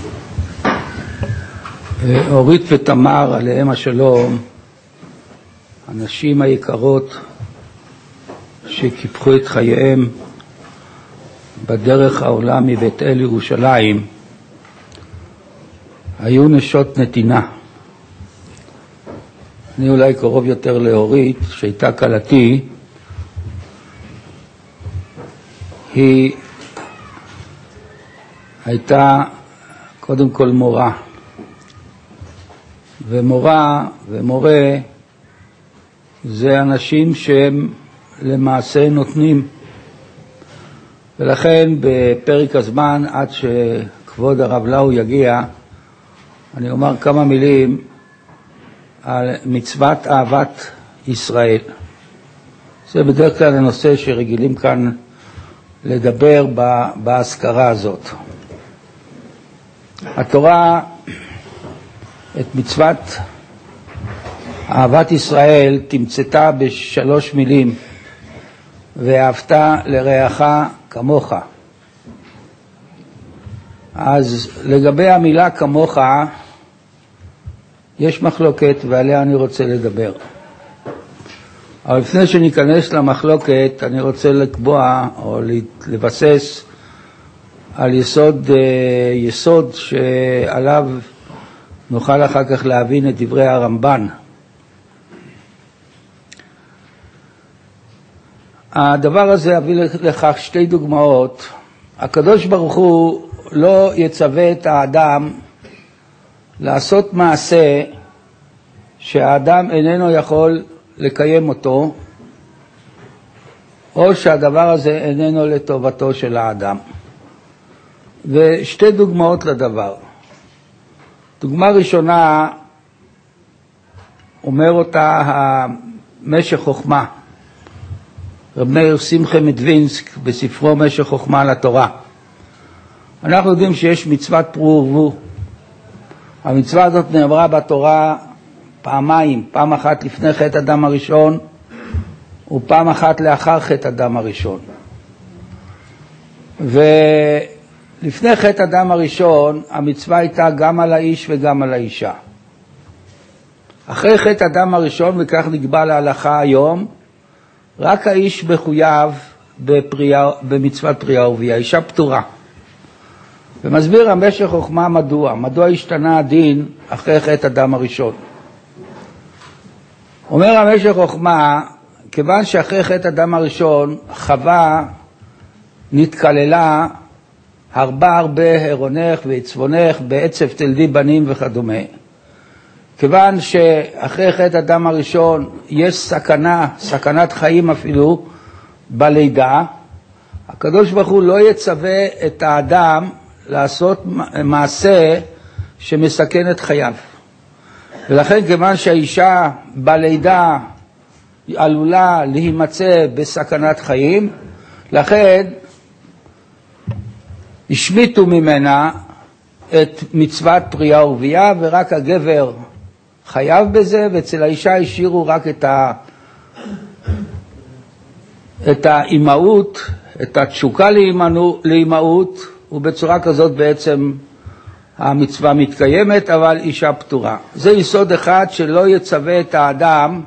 אורית ותמר, עליהם השלום, הנשים היקרות שקיפחו את חייהם בדרך העולה מבית אל ירושלים, היו נשות נתינה. אני אולי קרוב יותר לאורית, שהייתה כלתי. היא הייתה קודם כל מורה, ומורה ומורה זה אנשים שהם למעשה נותנים, ולכן בפרק הזמן עד שכבוד הרב לאו יגיע אני אומר כמה מילים על מצוות אהבת ישראל. זה בדרך כלל הנושא שרגילים כאן לדבר בהזכרה הזאת. התורה את מצוות אהבת ישראל תמצתה בשלוש מילים: ואהבת לרעך כמוך. אז לגבי המילה כמוך יש מחלוקת, ועליה אני רוצה לדבר. אבל לפני שניכנס למחלוקת אני רוצה לקבוע או לבסס על יסוד שעליו נוכל אחר כך להבין את דברי הרמב"ן. הדבר הזה יביא לכך שתי דוגמאות. הקדוש ברוך הוא לא יצווה את האדם לעשות מעשה שהאדם איננו יכול לקיים אותו, או שהדבר הזה איננו לטובתו של האדם. ושתי דוגמאות לדבר. דוגמה ראשונה אומר אותה המשך חוכמה, רב מאיר שמחה מדווינסק בספרו משך חוכמה לתורה. אנחנו יודעים שיש מצוות פרו ורבו. המצווה הזאת נאמרה בתורה פעמיים, פעם אחת לפני חטא אדם הראשון ופעם אחת לאחר חטא אדם הראשון. ולפני חטא אדם הראשון המצווה הייתה גם על האיש וגם על האישה. אחרי חטא אדם הראשון, וכך נקבע להלכה היום, רק האיש מחויב במצוות פרייה ורבייה, האישה פטורה. ומסביר המשך חוכמה מדוע השתנה הדין אחרי חטא אדם הראשון. אומר המשך חוכמה, כיוון שאחרי חטא אדם הראשון חווה נתכללה הרבה הרונך ועצבונך בעצב תלדי בנים וכדומה. כיוון שאחרי חטא אדם הראשון יש סכנת חיים אפילו בלידה, הקדוש ברוך הוא לא יצווה את האדם לעשות מעשה שמסכן את חייו. ולכן כיוון שהאישה בלידה עלולה להימצא בסכנת חיים, לכן השמיטו ממנה את מצוות פרייה ורבייה, ורק הגבר חייב בזה, ואצל האישה השאירו רק את האימהות, את התשוקה לאימהות, ובצורה כזאת בעצם המצווה מתקיימת, אבל אישה פטורה. זה יסוד אחד שלא יצווה את האדם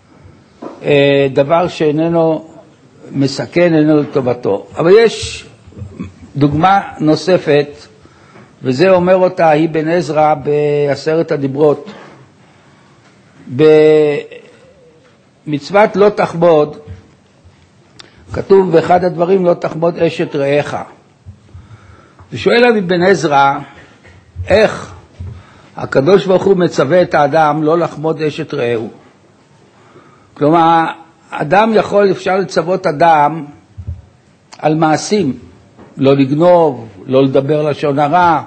דבר שאיננו מסכן, איננו לטובתו. אבל יש דוגמה נוספת, וזה אומר אותה היא בן עזרא בעשרת הדיברות. במצוות לא תחמוד כתוב באחד הדברים לא תחמוד אשת רעך. ושואל אבי בן עזרא, איך הקדוש ברוך הוא מצווה את האדם לא לחמוד אשת רעהו? כלומר, אדם אפשר לצוות אדם על מעשים, לא לגנוב, לא לדבר לשון הרע,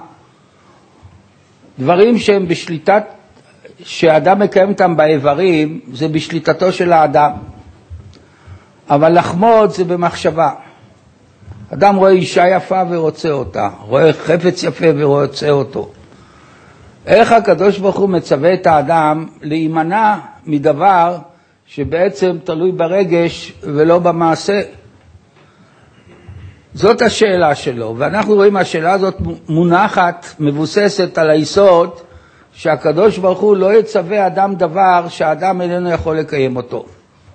דברים שהם בשליטת, שהאדם מקיים אותם באיברים, זה בשליטתו של האדם. אבל לחמוד זה במחשבה. אדם רואה אישה יפה ורוצה אותה, רואה חפץ יפה ורוצה אותו. איך הקדוש ברוך הוא מצווה את האדם להימנע מדבר שבעצם תלוי ברגש ולא במעשה? זאת השאלה שלו, ואנחנו רואים השאלה הזאת מונחת, מבוססת על היסוד, שהקדוש ברוך הוא לא יצווה אדם דבר שהאדם איננו יכול לקיים אותו.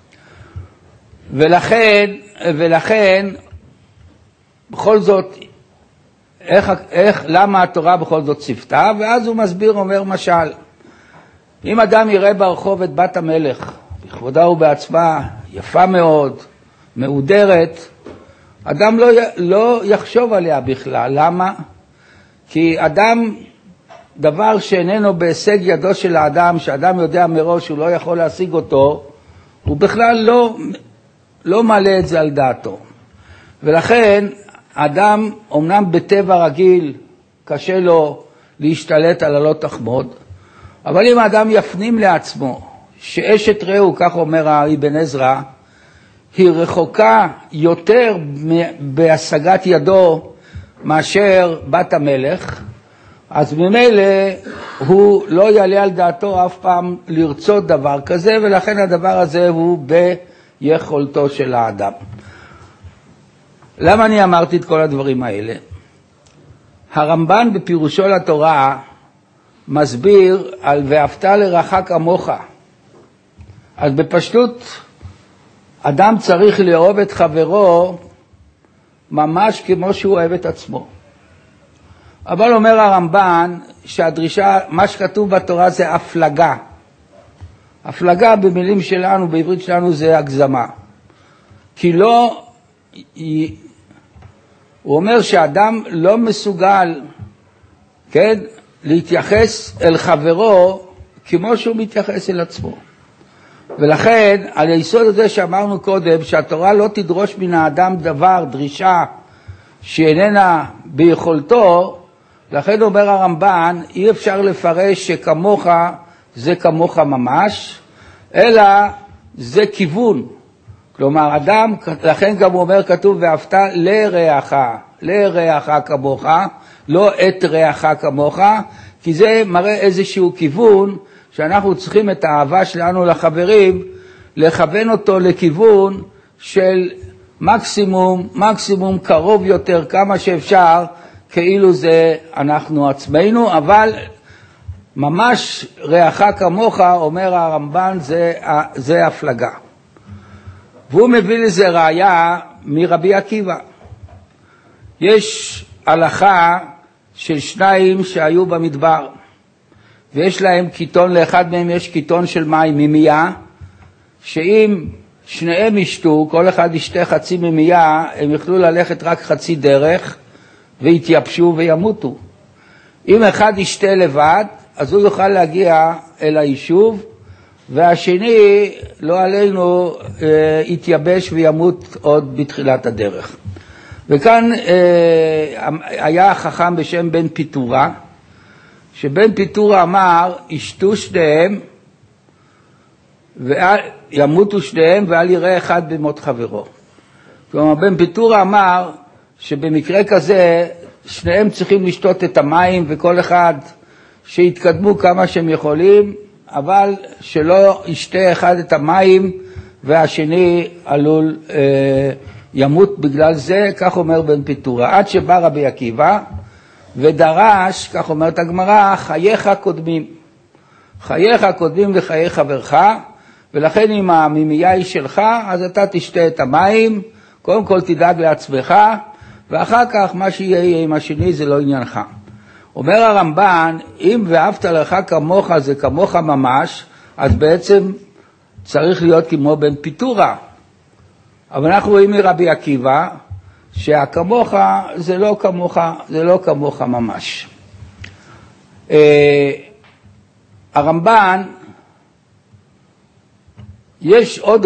ולכן בכל זאת, למה התורה בכל זאת צפתה? ואז הוא מסביר, אומר משל, אם אדם יראה ברחוב את בת המלך, בכבודה ובעצמה, יפה מאוד, מעודרת, אדם לא יחשוב עליה בכלל. למה? כי אדם, דבר שאיננו בהישג ידו של האדם, שאדם יודע מראש שהוא לא יכול להשיג אותו, הוא בכלל לא מעלה את זה על דעתו. ולכן אדם, אמנם בטבע רגיל, קשה לו להשתלט על הלא תחמוד, אבל אם האדם יפנים לעצמו, שאשת רעהו, כך אומר אבן עזרא, היא רחוקה יותר בהשגת ידו מאשר בת המלך, אז ממילא הוא לא יעלה על דעתו אף פעם לרצות דבר כזה, ולכן הדבר הזה הוא ביכולתו של האדם. למה אני אמרתי את כל הדברים האלה? הרמב"ן בפירושו לתורה מסביר על ואהבת לרעך כמוך. אז בפשטות אדם צריך לאהוב את חברו ממש כמו שהוא אוהב את עצמו. אבל אומר הרמב"ן שהדרישה, מה שכתוב בתורה זה הפלגה. הפלגה במילים שלנו, בעברית שלנו זה הגזמה. כי לא, הוא אומר שאדם לא מסוגל, כן, להתייחס אל חברו כמו שהוא מתייחס אל עצמו. ולכן, על היסוד הזה שאמרנו קודם, שהתורה לא תדרוש מן האדם דבר, דרישה, שאיננה ביכולתו, לכן אומר הרמב"ן, אי אפשר לפרש שכמוך זה כמוך ממש, אלא זה כיוון. כלומר, אדם, לכן גם הוא אומר, כתוב, ואהבת לרעך כמוך, לא את רעך כמוך, כי זה מראה איזשהו כיוון, שאנחנו צריכים את האהבה שלנו לחברים, לכוון אותו לכיוון של מקסימום קרוב יותר, כמה שאפשר, כאילו זה אנחנו עצמנו, אבל ממש רעך כמוך, אומר הרמב"ן, זה הפלגה. והוא מביא לזה ראיה מרבי עקיבא. יש הלכה של שניים שהיו במדבר, ויש להם קיטון, לאחד מהם יש קיטון של מים ממייה, שאם שניהם ישתו, כל אחד ישתה חצי ממייה, הם יוכלו ללכת רק חצי דרך, ויתייבשו וימותו. אם אחד ישתה לבד, אז הוא יוכל להגיע אל היישוב, והשני, לא עלינו, יתייבש וימות עוד בתחילת הדרך. וכאן היה חכם בשם בן פיתורה, שבן פיתורה אמר, ישתו שניהם, וימותו שניהם, ואל יראה אחד במות חברו. כלומר, בן פיתורה אמר, שבמקרה כזה, שניהם צריכים לשתות את המים, וכל אחד שיתקדמו כמה שהם יכולים, אבל שלא ישתה אחד את המים, והשני עלול ימות בגלל זה, כך אומר בן פיתורה. עד שבא רבי עקיבא, ודרש, כך אומרת הגמרא, חייך קודמים. חייך קודמים לחיי חברך, ולכן אם המימייה היא שלך, אז אתה תשתה את המים, קודם כל תדאג לעצמך, ואחר כך מה שיהיה עם השני זה לא עניינך. אומר הרמב"ן, אם ואהבת לרעך כמוך זה כמוך ממש, אז בעצם צריך להיות כמו בן פיתורה. אבל אנחנו רואים מרבי עקיבא, שהכמוך זה לא כמוך ממש. הרמב"ן, יש עוד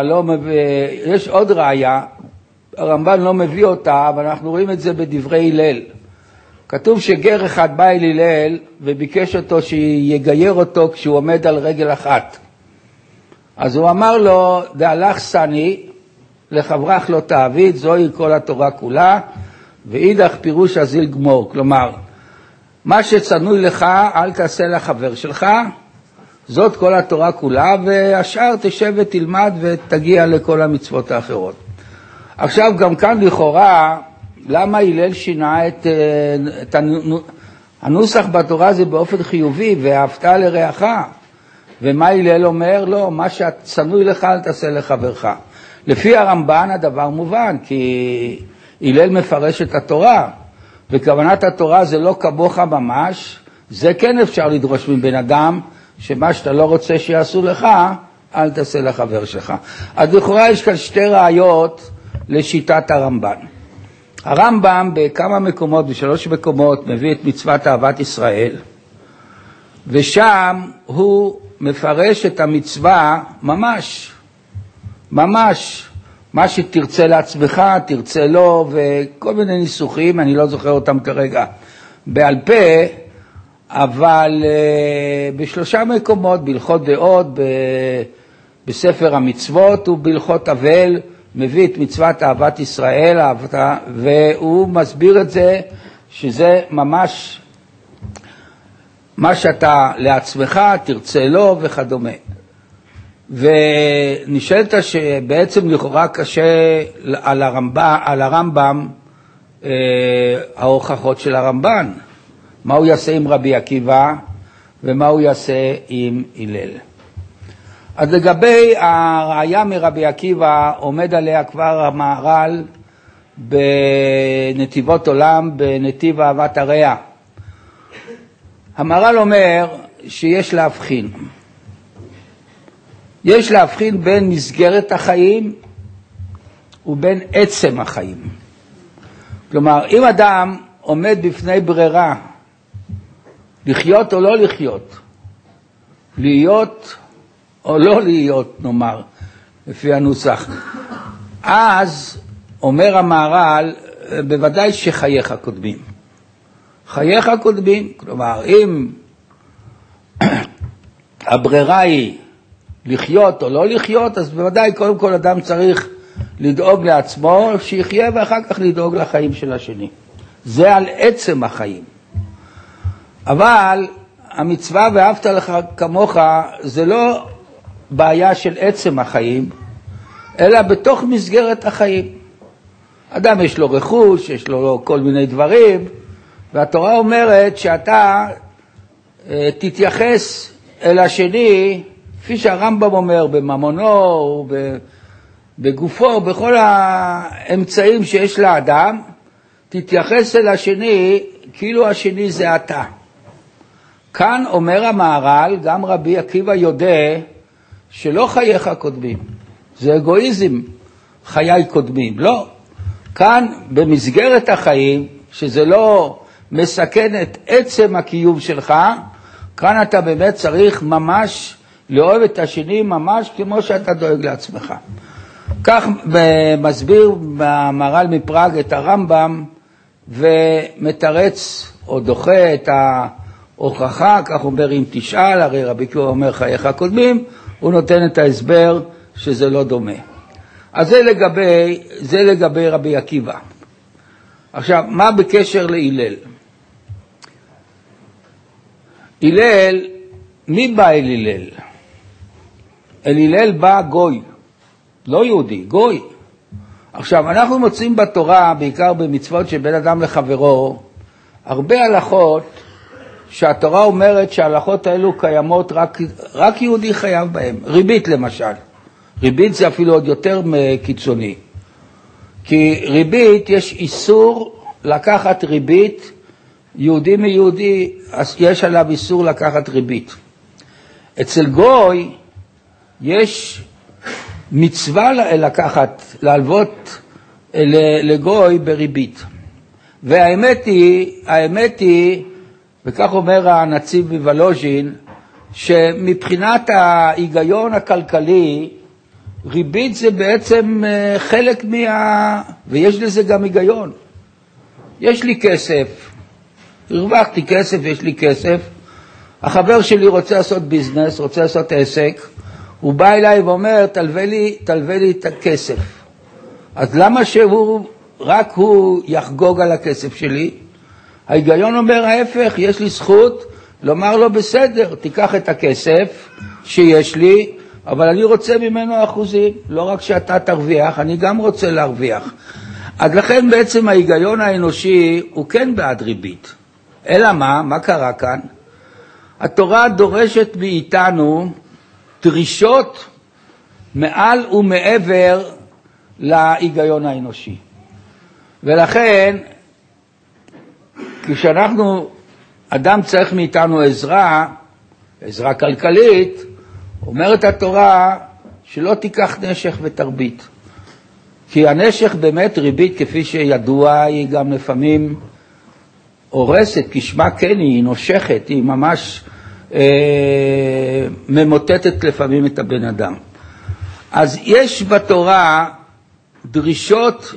ראיה, הרמב"ן לא מביא אותה, אבל אנחנו רואים את זה בדברי הלל. כתוב שגר אחד בא אל הלל וביקש אותו שיגייר אותו כשהוא עומד על רגל אחת. אז הוא אמר לו, דהלך סני, לחברך לא תעביד, זוהי כל התורה כולה, ואידך פירוש הזיל גמור. כלומר, מה שצנוי לך, אל תעשה לחבר שלך, זאת כל התורה כולה, והשאר תשב ותלמד ותגיע לכל המצוות האחרות. עכשיו גם כאן לכאורה למה הלל שינה את הנוסח בתורה זה באופן חיובי, ואהבת לרעך. ומה הלל אומר? לא, מה שצנוי לך אל תעשה לחברך. לפי הרמב"ן הדבר מובן, כי הלל מפרש את התורה, וכוונת התורה זה לא כמוך ממש, זה כן אפשר לדרוש מבן אדם, שמה שאתה לא רוצה שיעשו לך, אל תעשה לחבר שלך. אז לכאורה יש כאן שתי ראיות לשיטת הרמב"ן. הרמב"ם בכמה מקומות, בשלוש מקומות, מביא את מצוות אהבת ישראל, ושם הוא מפרש את המצווה ממש, מה שתרצה לעצמך, תרצה לו, וכל מיני ניסוחים, אני לא זוכר אותם כרגע בעל פה, אבל בשלושה מקומות, בהלכות דעות, בספר המצוות ובהלכות אבל, מביא את מצוות אהבת ישראל, והוא מסביר את זה, שזה ממש מה שאתה לעצמך, תרצה לו וכדומה. ונשאלת שבעצם לכאורה קשה על הרמב"ם ההוכחות של הרמב"ן. מה הוא יעשה עם רבי עקיבא ומה הוא יעשה עם הלל. אז לגבי הראיה מרבי עקיבא עומד עליה כבר המהר"ל בנתיבות עולם, בנתיב אהבת הרע. המהר"ל אומר שיש להבחין. יש להבחין בין מסגרת החיים ובין עצם החיים. כלומר, אם אדם עומד בפני ברירה, לחיות או לא לחיות, להיות או לא להיות, נאמר, לפי הנוסח, אז אומר המהר"ל, בוודאי שחייך קודמים. חייך קודמים, כלומר, אם הברירה היא לחיות או לא לחיות, אז בוודאי קודם כל אדם צריך לדאוג לעצמו, שיחיה ואחר כך לדאוג לחיים של השני. זה על עצם החיים. אבל המצווה ואהבת לך כמוך זה לא בעיה של עצם החיים, אלא בתוך מסגרת החיים. אדם יש לו רכוש, יש לו כל מיני דברים, והתורה אומרת שאתה תתייחס אל השני, כפי שהרמב"ם אומר, בממונו, בגופו, בכל האמצעים שיש לאדם, תתייחס אל השני כאילו השני זה אתה. כאן אומר המהר"ל, גם רבי עקיבא יודע שלא חייך קודמים, זה אגואיזם, חיי קודמים, לא. כאן במסגרת החיים, שזה לא מסכן את עצם הקיום שלך, כאן אתה באמת צריך ממש לאהוב את השני ממש כמו שאתה דואג לעצמך. כך מסביר המהר"ל מפראג את הרמב"ם ומתרץ או דוחה את ההוכחה, כך אומר אם תשאל, הרי רבי עקיבא אומר חייך קודמים, הוא נותן את ההסבר שזה לא דומה. אז זה לגבי רבי עקיבא. עכשיו, מה בקשר להלל? הלל, מי בא אל הלל? אל הלל בא גוי, לא יהודי, גוי. עכשיו, אנחנו מוצאים בתורה, בעיקר במצוות של בן אדם לחברו, הרבה הלכות שהתורה אומרת שההלכות האלו קיימות, רק יהודי חייב בהם. ריבית למשל. ריבית זה אפילו עוד יותר קיצוני. כי ריבית, יש איסור לקחת ריבית, יהודי מיהודי, יש עליו איסור לקחת ריבית. אצל גוי יש מצווה להלוות לגוי בריבית. והאמת היא, וכך אומר הנציב מוולוז'ין, שמבחינת ההיגיון הכלכלי, ריבית זה בעצם חלק ויש לזה גם היגיון. יש לי כסף, הרווחתי כסף, יש לי כסף, החבר שלי רוצה לעשות ביזנס, רוצה לעשות עסק, הוא בא אליי ואומר, תלווה לי את הכסף. אז למה רק הוא יחגוג על הכסף שלי? ההיגיון אומר ההפך, יש לי זכות לומר לו בסדר, תיקח את הכסף שיש לי, אבל אני רוצה ממנו אחוזים, לא רק שאתה תרוויח, אני גם רוצה להרוויח. אז לכן בעצם ההיגיון האנושי הוא כן בעד ריבית. אלא מה קרה כאן? התורה דורשת מאיתנו דרישות מעל ומעבר להיגיון האנושי. ולכן, כשאנחנו, אדם צריך מאיתנו עזרה כלכלית, אומרת התורה שלא תיקח נשך ותרבית. כי הנשך באמת ריבית, כפי שידוע, היא גם לפעמים הורסת, כשמה כן היא נושכת, היא ממש ממוטטת לפעמים את הבן אדם. אז יש בתורה דרישות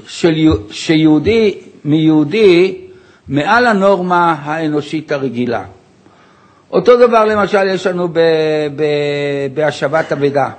מיהודי מעל הנורמה האנושית הרגילה. אותו דבר למשל יש לנו בהשבת אבדה.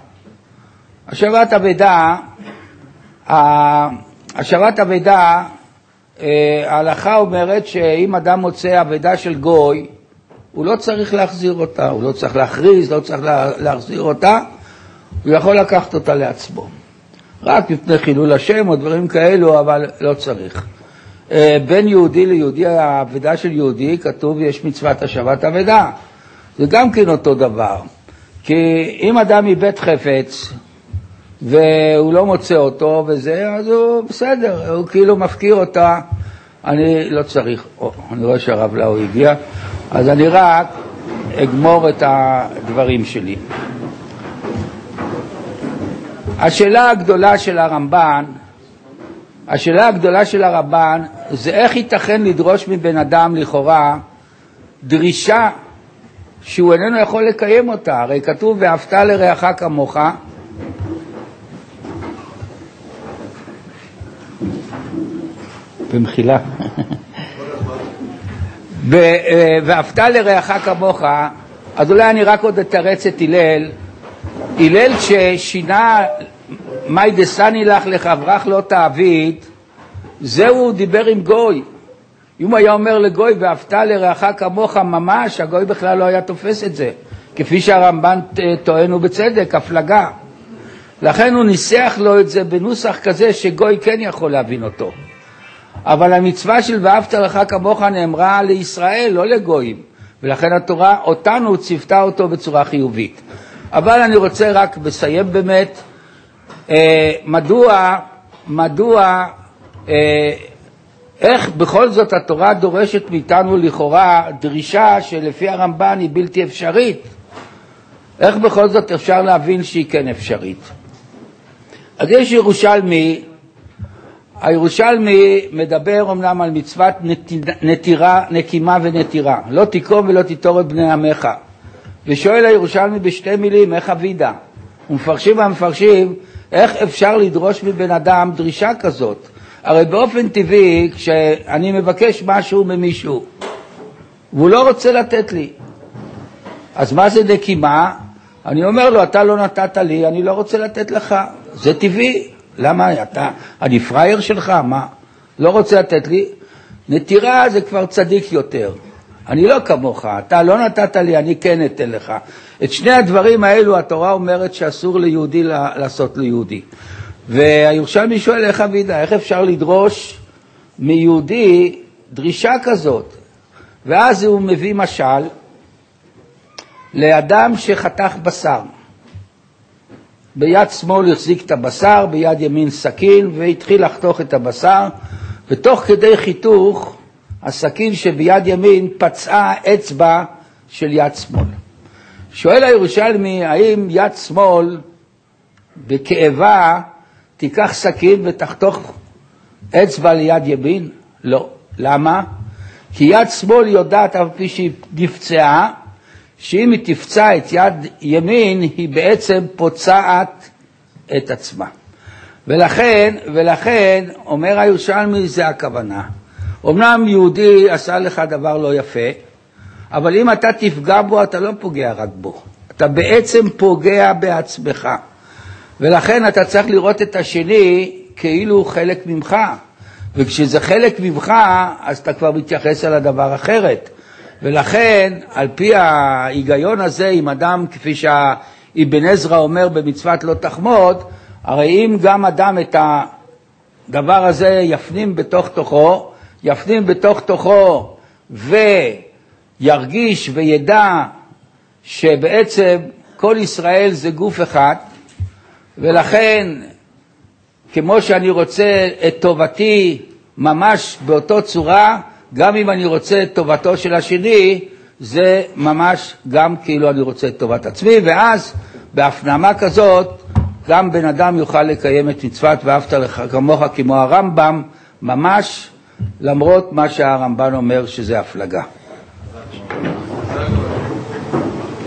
השבת אבדה, ההלכה אומרת שאם אדם מוצא אבדה של גוי, הוא לא צריך להחזיר אותה, הוא לא צריך להכריז, לא צריך להחזיר אותה, הוא יכול לקחת אותה לעצמו. רק מפני חילול השם או דברים כאלו, אבל לא צריך. בין יהודי ליהודי, האבדה של יהודי, כתוב יש מצוות השבת אבדה. זה גם כן אותו דבר. כי אם אדם מבית חפץ, והוא לא מוצא אותו וזה, אז הוא בסדר, הוא כאילו מפקיר אותה, אני לא צריך, אני רואה שהרב לאו הגיע, אז אני רק אגמור את הדברים שלי. השאלה הגדולה של הרמב"ן זה איך ייתכן לדרוש מבן אדם לכאורה דרישה שהוא איננו יכול לקיים אותה. הרי כתוב ואהבת לרעך כמוך, במחילה. ואהבת לרעך כמוך, אז אולי אני רק עוד אתרץ את הלל ששינה מי דסני לך לחברך לא תעביד, זהו דיבר עם גוי. אם היה אומר לגוי ואהבת לרעך כמוך ממש, הגוי בכלל לא היה תופס את זה, כפי שהרמב"ן טוען ובצדק, הפלגה. לכן הוא ניסח לו את זה בנוסח כזה שגוי כן יכול להבין אותו. אבל המצווה של ואהבת לרעך כמוך נאמרה לישראל, לא לגויים, ולכן התורה אותנו ציוותה אותו בצורה חיובית. אבל אני רוצה רק לסיים באמת, מדוע איך בכל זאת התורה דורשת מאיתנו לכאורה דרישה שלפי הרמב"ן היא בלתי אפשרית. איך בכל זאת אפשר להבין שהיא כן אפשרית? אז יש הירושלמי מדבר אמנם על מצוות נקימה ונטירה, לא תיקום ולא תיטור את בני עמך, ושואל הירושלמי בשתי מילים איך אבידה, ומפרשים איך אפשר לדרוש מבן אדם דרישה כזאת. הרי באופן טבעי כשאני מבקש משהו ממישהו והוא לא רוצה לתת לי, אז מה זה נקימה? אני אומר לו אתה לא נתת לי, אני לא רוצה לתת לך, זה טבעי. למה? אני פרייר שלך? מה? לא רוצה לתת לי? נטירה זה כבר צדיק יותר. אני לא כמוך, אתה לא נתת לי, אני כן אתן לך. את שני הדברים האלו התורה אומרת שאסור ליהודי לעשות ליהודי. והירושלמי שואל איך אבידה, איך אפשר לדרוש מיהודי דרישה כזאת? ואז הוא מביא משל לאדם שחתך בשר. ביד שמאל החזיק את הבשר, ביד ימין סכין, והתחיל לחתוך את הבשר, ותוך כדי חיתוך, הסכין שביד ימין פצעה אצבע של יד שמאל. שואל הירושלמי, האם יד שמאל בכאבה תיקח סכין ותחתוך אצבע ליד ימין? לא. למה? כי יד שמאל יודעת, על פי שהיא נפצעה, שאם היא תפצע את יד ימין, היא בעצם פוצעת את עצמה. ולכן אומר הירושלמי, זה הכוונה. אמנם יהודי עשה לך דבר לא יפה, אבל אם אתה תפגע בו, אתה לא פוגע רק בו. אתה בעצם פוגע בעצמך. ולכן אתה צריך לראות את השני כאילו חלק ממך. וכשזה חלק ממך, אז אתה כבר מתייחס על הדבר אחרת. ולכן, על פי ההיגיון הזה, אם אדם, כפי שאבן עזרא אומר במצוות לא תחמוד, הרי אם גם אדם הדבר הזה יפנים בתוך תוכו וירגיש וידע שבעצם כל ישראל זה גוף אחד, ולכן כמו שאני רוצה את טובתי ממש באותו צורה, גם אם אני רוצה את טובתו של השני, זה ממש גם כאילו אני רוצה את טובת עצמי, ואז בהפנמה כזאת גם בן אדם יוכל לקיים את מצוות ואהבת לך כמוך כמו הרמב"ם, ממש למרות מה שהרמב"ן אומר שזה הפלגה.